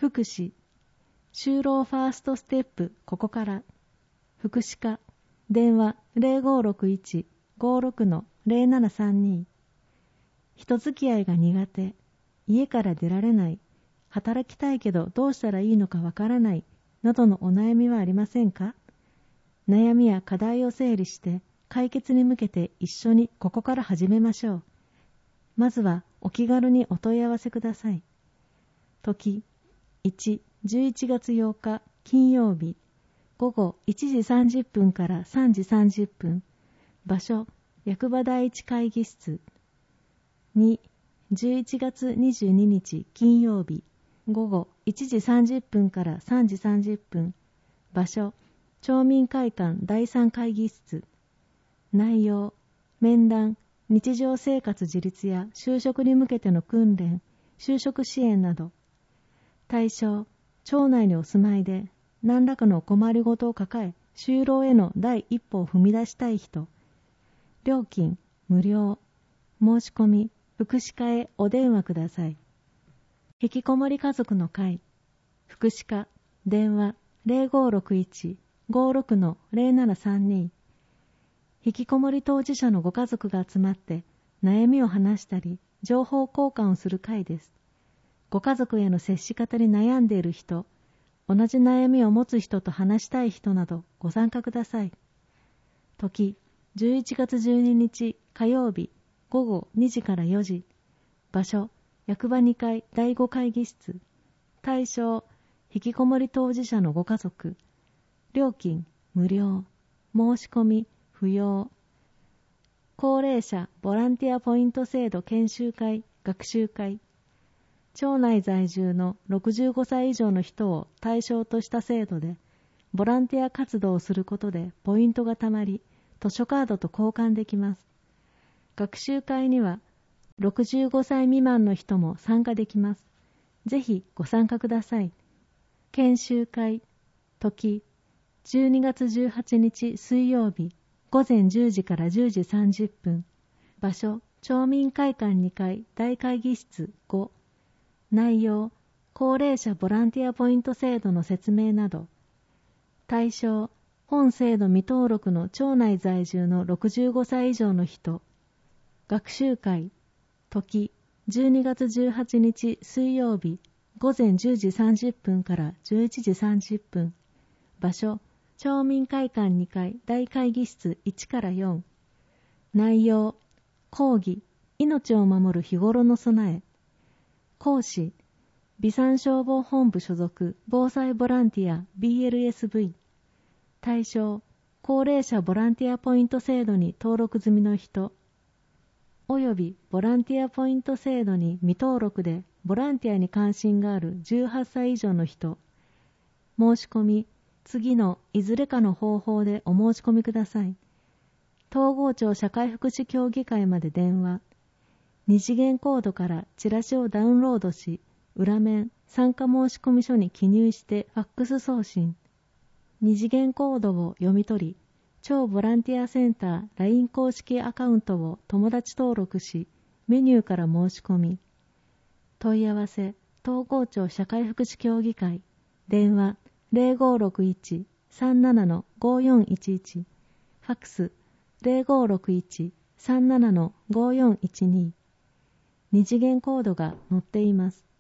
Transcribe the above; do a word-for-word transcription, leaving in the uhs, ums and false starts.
福祉、就労ファーストステップここから。福祉課、電話 ゼロごろくいち ごろく ゼロななさんに。人付き合いが苦手、家から出られない、働きたいけどどうしたらいいのかわからない、などのお悩みはありませんか？悩みや課題を整理して解決に向けて一緒にここから始めましょう。まずはお気軽にお問い合わせください。時いち、じゅういちがつようか金曜日、午後いちじさんじゅっぷんからさんじさんじゅっぷん。場所、役場第一会議室。に、じゅういちがつにじゅうににち金曜日、午後いちじさんじゅっぷんからさんじさんじゅっぷん。場所、町民会館第三会議室。内容、面談、日常生活自立や就職に向けての訓練、就職支援など。対象、町内にお住まいで何らかの困りごとを抱え、就労への第一歩を踏み出したい人。料金、無料。申し込み、福祉課へお電話ください。引きこもり家族の会。福祉課、電話 ゼロごろくいち ごろく ゼロななさんに。引きこもり当事者のご家族が集まって悩みを話したり、情報交換をする会です。ご家族への接し方に悩んでいる人、同じ悩みを持つ人と話したい人などご参加ください。時、じゅういちがつじゅうににち火曜日、午後にじからよじ。場所、役場にかいだいご会議室。対象、引きこもり当事者のご家族。料金、無料。申し込み、不要。高齢者ボランティアポイント制度研修会、学習会。町内在住のろくじゅうごさい以上の人を対象とした制度で、ボランティア活動をすることでポイントがたまり、図書カードと交換できます。学習会にはろくじゅうごさい未満の人も参加できます。ぜひご参加ください。研修会、時、じゅうにがつじゅうはちにち水曜日、ごぜんじゅうじからじゅうじさんじゅっぷん。場所、町民会館にかい大会議室ご。内容、高齢者ボランティアポイント制度の説明など。対象、本制度未登録の町内在住のろくじゅうごさい以上の人。学習会、時、じゅうにがつじゅうはちにち水曜日、ごぜんじゅうじさんじゅっぷんからじゅういちじさんじゅっぷん。場所、町民会館にかい大会議室いちからよん。内容、講義、命を守る日頃の備え。講師、備産消防本部所属防災ボランティア ビーエルエスブイ。対象、高齢者ボランティアポイント制度に登録済みの人、およびボランティアポイント制度に未登録でボランティアに関心があるじゅうはっさい以上の人。申し込み、次のいずれかの方法でお申し込みください。東郷町社会福祉協議会まで電話。二次元コードからチラシをダウンロードし、裏面参加申込書に記入してファックス送信。二次元コードを読み取り、町ボランティアセンター ライン 公式アカウントを友達登録し、メニューから申し込み。問い合わせ、東郷町社会福祉協議会。電話 ゼロごろくいち さんなな ごよんいちいち。ファックス ゼロごろくいち さんなな ごよんいちに。二次元コードが載っています。